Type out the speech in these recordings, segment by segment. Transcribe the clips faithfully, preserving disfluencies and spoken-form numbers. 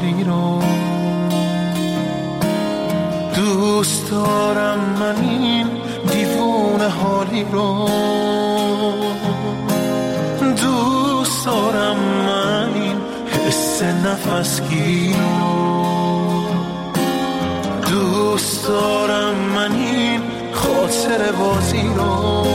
خیالی رو، دوست دارم من این دیوونه حالی رو، دوست دارم من این حس نفسگی رو، دوست دارم من این خاطر بازی رو،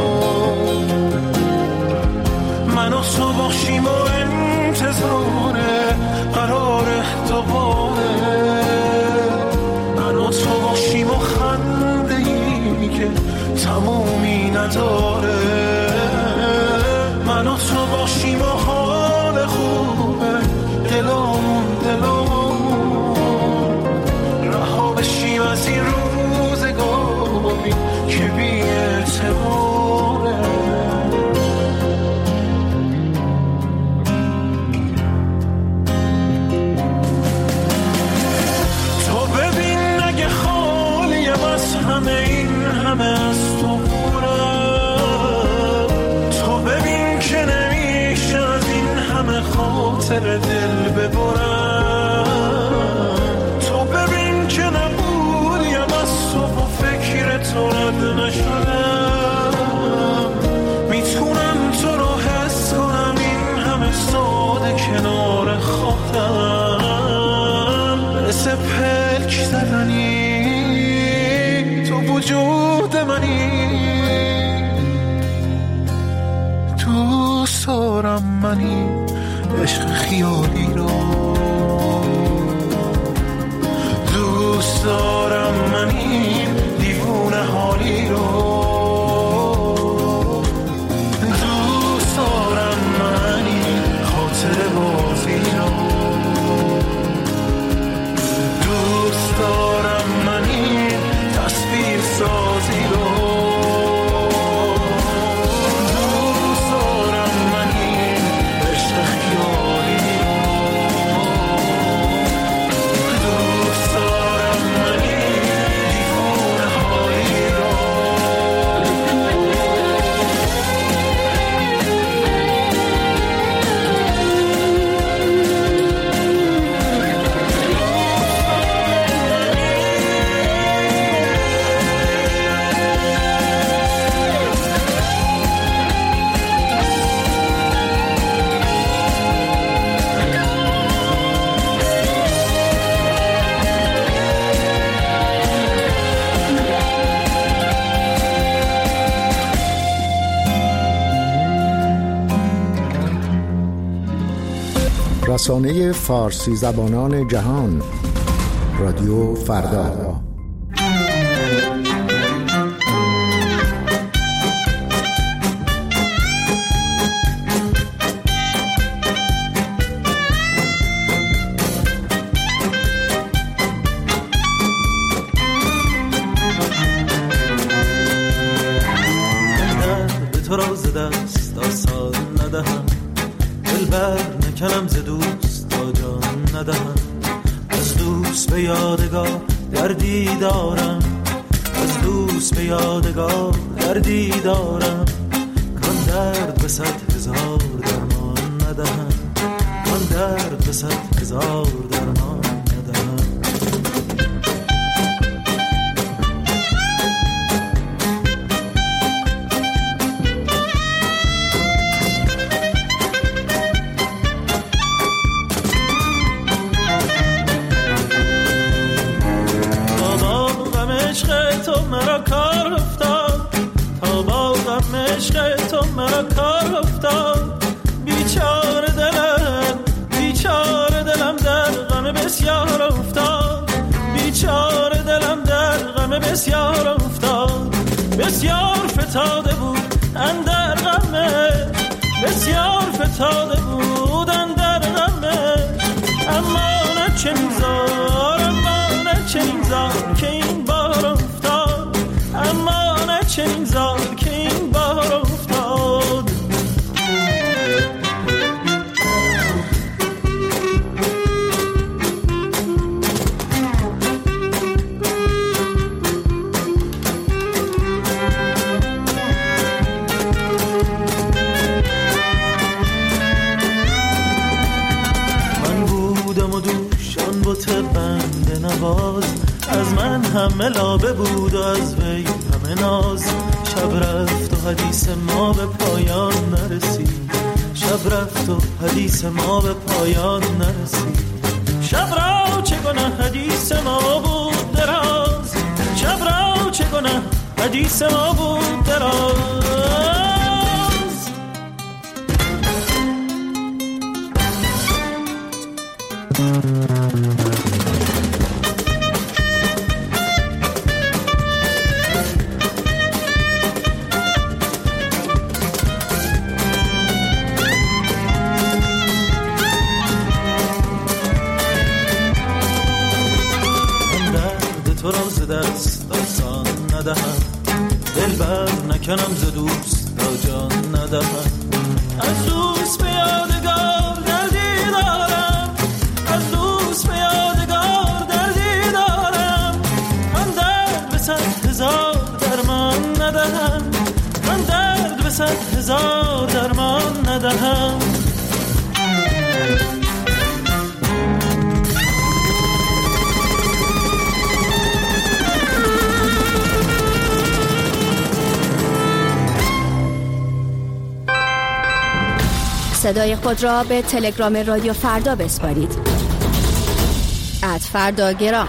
من و تو باشیم و انتظار قرار دوباره، من و تو باشیم و خنده ای که تمومی نداره، من و تو باشیم و حال خوبه دلامون دلامون، رها بشیم از این روزگاری که بی اعتباره. تو ببین اگه خالیم از همه این همه از تو بورم، تو ببین که نمیشه از این همه خاطر دل ببرم، تو ببین که نبودیم از تو و فکر تو رد نشدم، میتونم تو رو حس کنم این همه ساده کنار خودم، مثل پلک زدنی تو وجود منی، دوست دارم منی عشق خیالی رو، دوست دارم منی دیوونه حالی رو، دوست دارم منی خاطر بازی رو، دوست دارم منی تصویر سازی رو، دوست دارم منی عشق خیالی رو، دوست دارم منی دیوونه حالی رو. رسانه فارسی زبانان جهان، رادیو فردا. به تو راز دست آسان ندهم، دلبر نکنم ز دوست تا جان ندهم، از دوست به یادگار دردی دارم، از دوست به یادگار دردی دارم، کان درد به صد هزار درمان ندهم، کان درد به صد هزار درمان ندهم. تو مرا کار افتاد، تا با غم عشق تو مرا کار افتاد، بیچاره دلم بیچاره دلم در غم بسیار افتاد، بیچاره دلم در غم بسیار افتاد، بسیار فتاده بود اندر غمش، بسیار فتاده بود اندر غمش، اما نه چنین زار اما نه چنین زار که این بار افتاد، اما نه چنین زار که این بار افتاد. بت بنده نواز، از من همه لابه بود و از وی همه ناز. شب رفت و حدیث ما به پایان نرسید، شب رفت و حدیث ما به پایان نرسید. شب را چه گناه حدیث ما بود دراز، شب را چه گناه حدیث ما بود دراز. تو را ز دست داستان ندهم، دل بر نکنم ز دوست تا جان ندهم. از دوست به یادگار دردی دارم، از دوست به یادگار دردی دارم. من درد به صد هزار درمان ندهم، من درد به صد هزار درمان ندهم. صدای خود را به تلگرام رادیو فردا بسپارید. ات فرداگرام.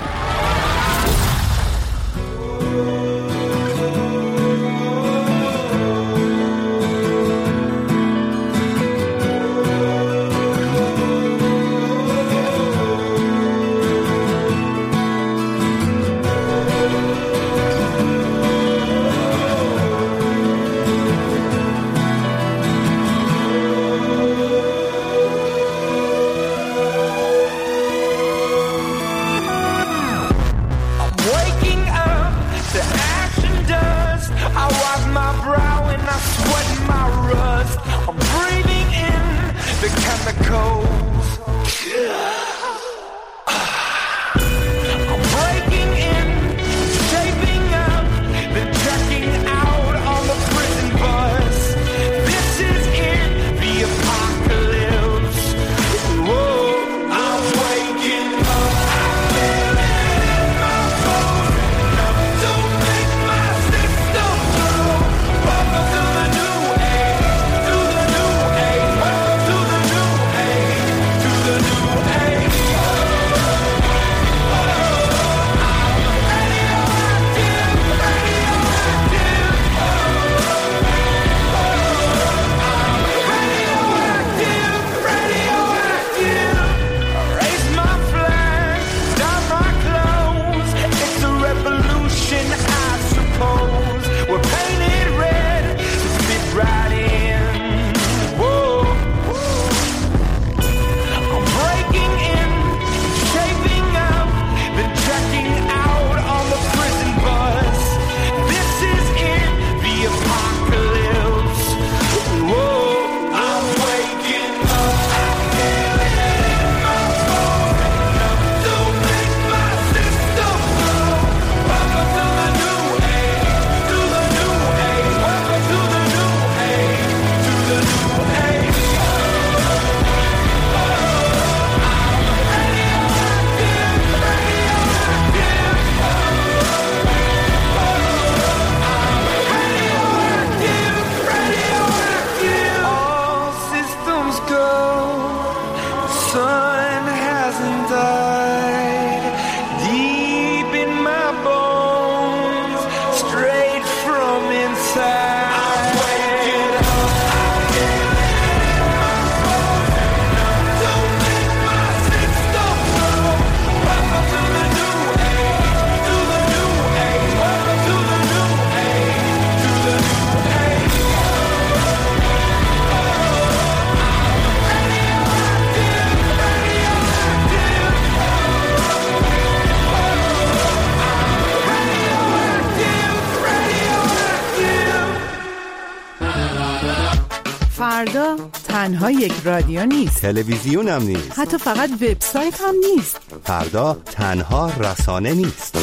فردا تنها یک رادیو نیست، تلویزیون هم نیست، حتی فقط وبسایت هم نیست. فردا تنها رسانه نیست.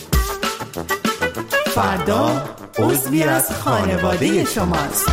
فردا عضوی از خانواده شماست.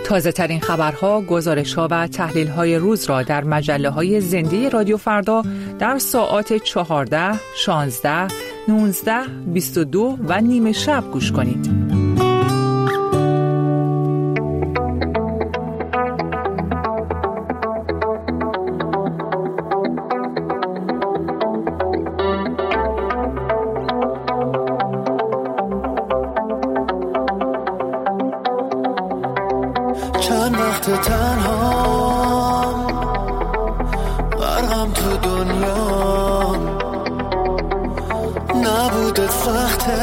تازه ترین خبرها، گزارش‌ها و تحلیل‌های روز را در مجله‌های زنده رادیو فردا در ساعات چهارده، شانزده، نوزده، بیست و دو و نیمه شب گوش کنید. چند وقت تنها غرقم تو دنیا، نبودت سخته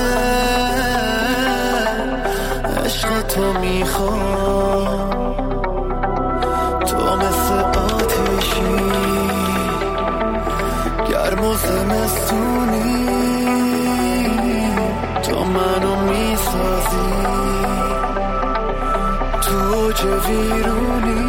عشق تو میخوام، تو مثل آتشی گرم و زمستونی، تو منو میسازی تو چه ویرونی.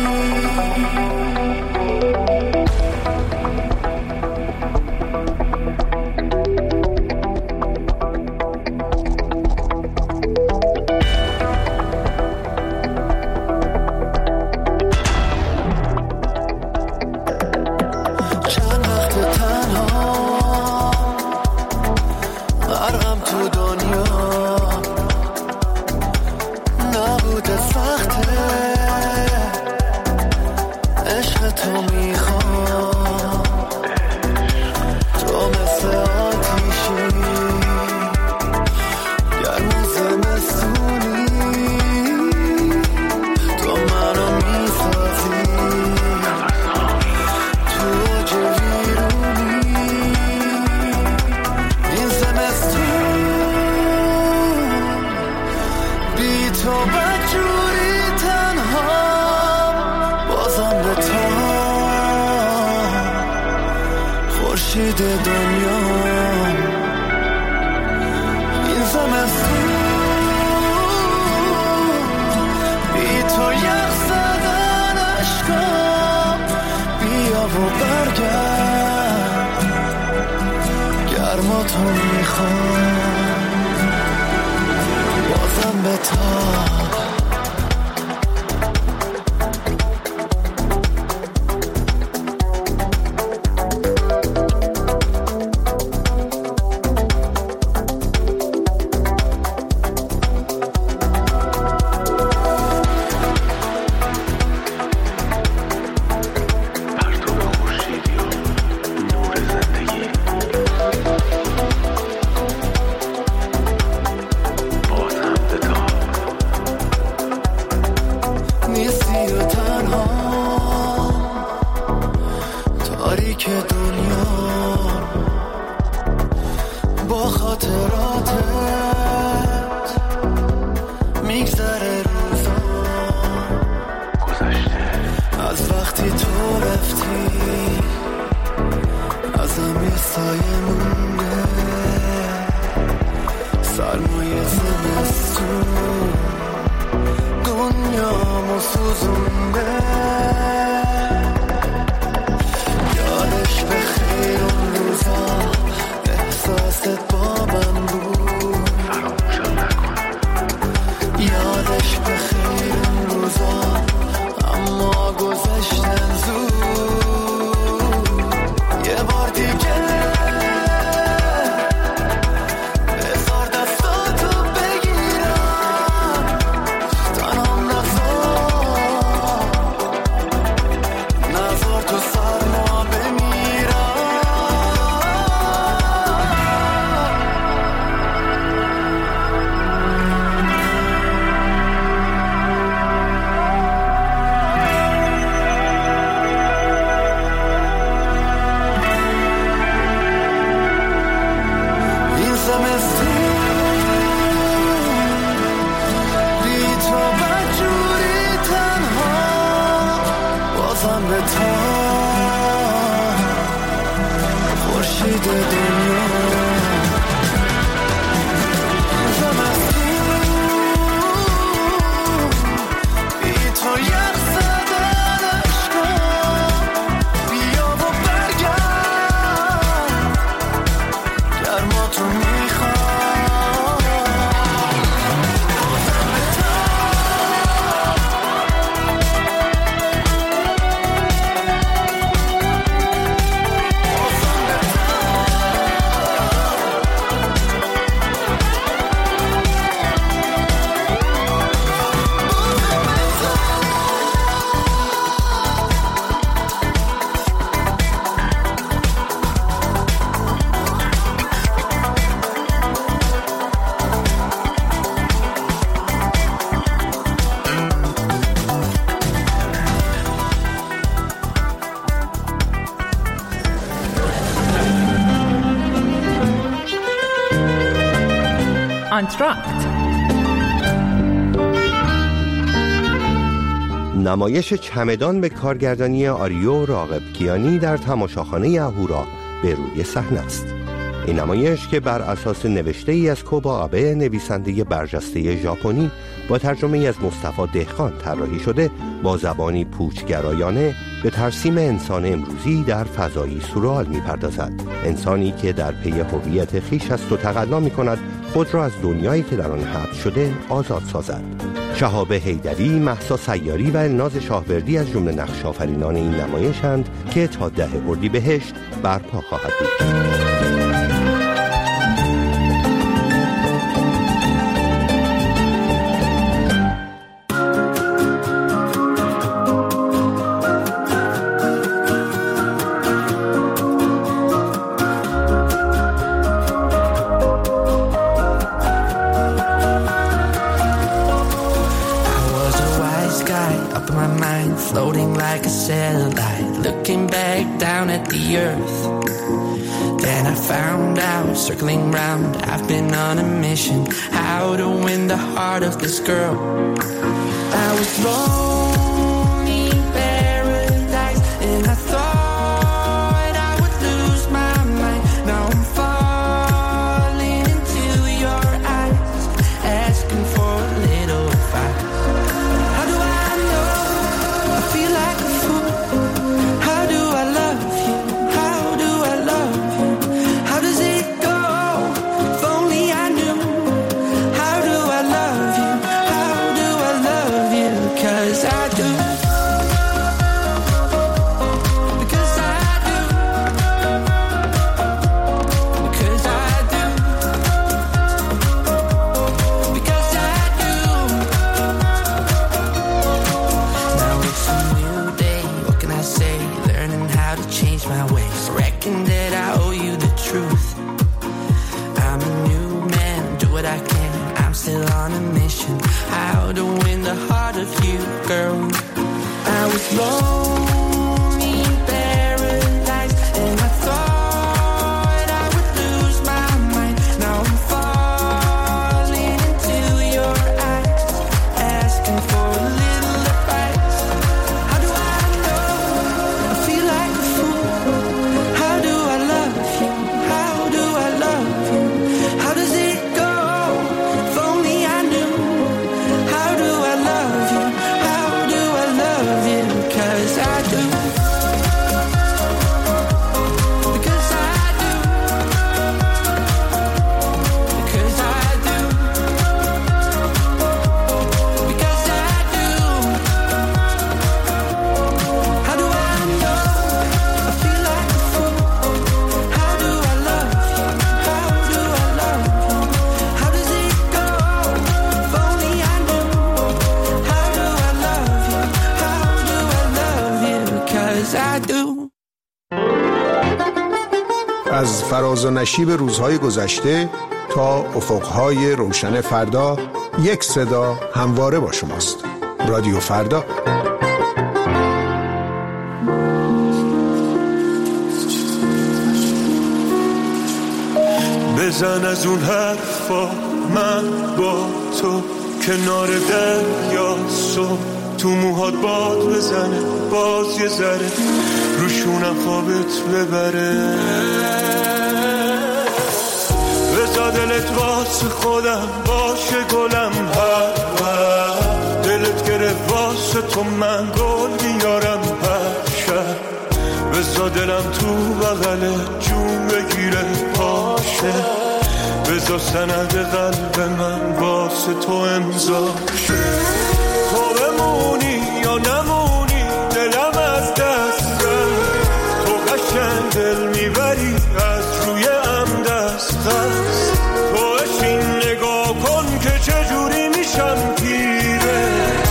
چند وقت تنها غرقم تو دنیا، نبوده سخته عشق تو میخوام، تو مثل آتیشی گرم و زمستونی، تو منو میسازی تو اوج ویرونی. این زمستون بی تو بدجوری تنها، بازم به تا خورشید دنیا. این زمستون بی تو یخ زدن عشقم، بیا و برگرد گرما تو میخوام، بازم به تا. نیستی و تنها تاریک دنیا، با خاطراتت میگذره روزا گذشته، از وقتی تو رفتی ازم یه سایه مونده، سرمایه زمستون دنیامو سوزونده. یادش به خیر اون روزا احساست با من بود، فراموشم نکن. یادش به خیر اون روزا اما گذشتن زود. یه بار دیگه بذار دستاتو بگیرم، تنها نذار نذار تو سرما بمیرم. این زمستون بی تو بدجوری تنها، بازم به تا خورشید دنیا. این زمستون بی تو یخ زدن عشقم، بیا و برگرد گرما تو میخوام، بازم به تا کانترکت. نمایش چمدان به کارگردانی آریو راغب کیانی در تماشاخانه اهورا به روی صحنه است. این نمایش که بر اساس نوشته ای از کوبا آبه نویسنده برجسته ژاپنی با ترجمه از مصطفی دهقان طراحی شده، با زبانی پوچگرایانه به ترسیم انسان امروزی در فضایی سورئال می‌پردازد. انسانی که در پی هویت خویش است و تقلا می‌کند خود را از دنیایی که در آن حبس شده آزاد سازد. شهاب حیدری، مهسا سیاری و الناز شاهوردی از جمله نقش آفرینان این نمایش‌اند که تا ده اردیبهشت برپا خواهد بود. Floating like a satellite, looking back down at the earth. Then I found out, circling round, I've been on a mission, how to win the heart of this girl. I was born in paradise, and I thought I would lose my mind. Now I'm falling into your eyes, asking for a little advice. How do I know? I feel like a fool. How do I love you? How do I love you? How does it go? If only I knew. How do I love you? How do I love you? 'Cause I do. Because I do. Because I do. Because I do. Now it's a new day, what can I say? Learning how to change my ways. Reckon that I owe you the truth. I'm a new man, do what I can. I'm still on a mission, how to win the heart of you, girl. I was born in paradise, and I thought I would lose my mind. Now I'm falling into your eyes, asking for a little advice. How do I know? I feel like a fool. How do I love you? How do I love you? How does it go? If only I knew. How do I love you? How do I love you? 'Cause I do. Because I do. Because I do. Because I do. How do I know? I feel like a fool. How do I love you? How do I love you? How does it go? If only I knew. How do I love you? How do I love you? 'Cause I do. از فراز و نشیب روزهای گذشته تا افقهای روشن فردا، یک صدا همواره با شماست. رادیو فردا. بزن از اون حرفا، من با تو کنار دریا، صبح تو موهات باد بزنه، باز یه ذره روشونم خوابت ببره. بذار دلت واسه خودم باشه گلم، هر وقت دلت گرفت واسه تو من گل بیارم هر شب. بذار دلم تو بغل جون بگیره پاشه، بذار سند قلب من واسه تو امضا شه. تو بمونی یا نمونی دلم از دست رفت، تو قشنگ دل میبری از روی ام دست خست. تو اشین نگاه کن که چجوری میشم پیره،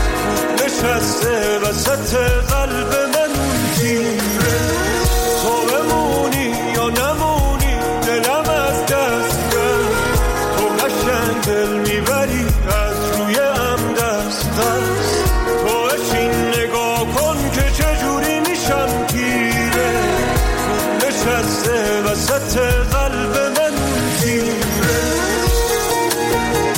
نشسته وسط قلب من تیره. تو بمونی یا نمونی دلم از دست رفت، تو قشنگ دل میبری از روی ام دست خست. تو اشین نگاه کن که چجوری میشم پیره، نشسته وسط قلب من تیره.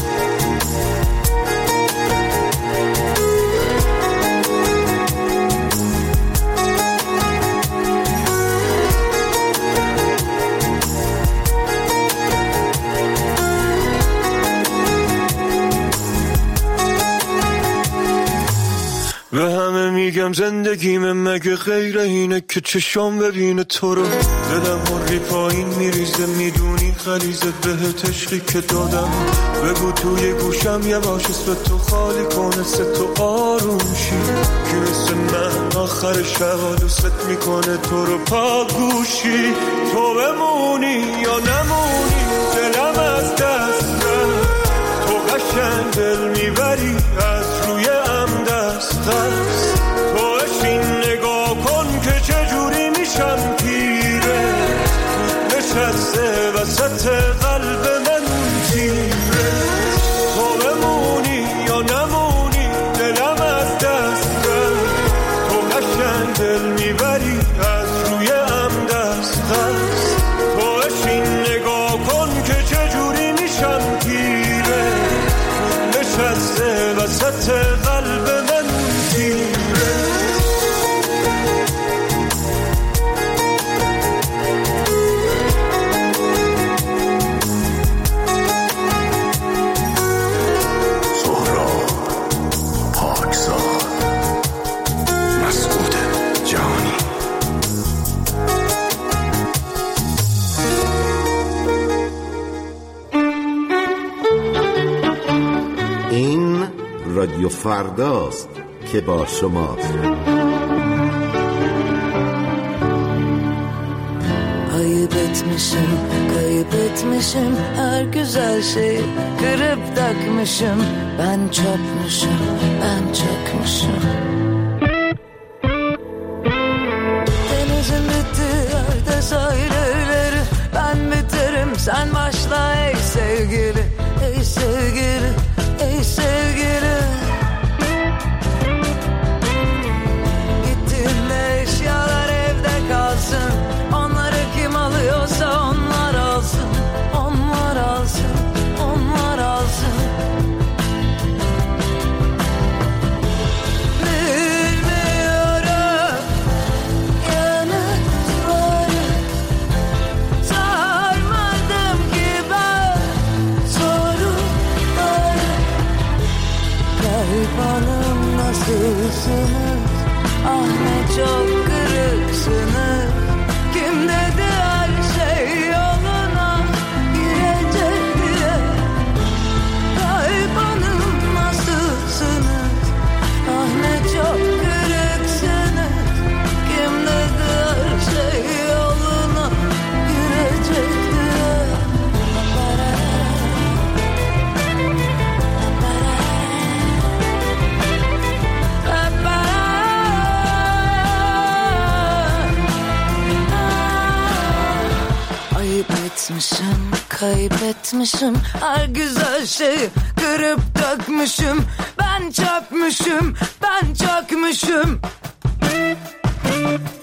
میگم زندگیم مگه غیر اینه که چشام ببینه تو رو. دلم هری پایین میریزه میدونی غلیظه بهت عشقی که دادم. بگو توی گوشم یه باش اسم تو خالی کنه سه تو آروم شی. که مثل من آخر شب دوست میکنه تو رو پا گوشی. تو بمونی یا نمونی دلم از دست رفت. تو قشنگ دل میبری از روی ام دست دست. تو اشین نگاه کن که چجوری میشم پیره. نشسته وسط قلب من تیره. تو بمونی یا نمونی دلم از دست رفت. تو قشنگ دل میبری از روی ام دست دست. تو اشین نگاه کن که چجوری میشم پیره. نشسته وسط قلب من تیره. سهراب پاکزاد مسعود جانی. این رادیو فرداست که با شماست. Ayıp etmişim, kayıp etmişim. Her güzel şeyi kırıp takmışım. Ben çöpmüşüm, ben çökmüşüm. Denizin bittiği yerde sahilleri. Ben biterim, sen başla ey sevgili. Ey sevgili, ey sevgili. Gittiğinde eşyalar evde kalsın. Onları kim alıyorsa onlar alsın. Onlar alsın, onlar alsın. Bilmiyorum yanıtları. Sarmadım ki ben soruları. Kalp hanım nasılsınız? Ah ne çok kırıksınız. Kim dedi her şey yoluna girecek diye. Kalp hanım nasılsınız? Ah ne çok kırıksınız. Kim dedi her şey yoluna girecek diye. Ayıp etmişim, kaybetmişim. Her güzel şeyi kırıp dökmüşüm. Ben çökmüşüm, ben çökmüşüm.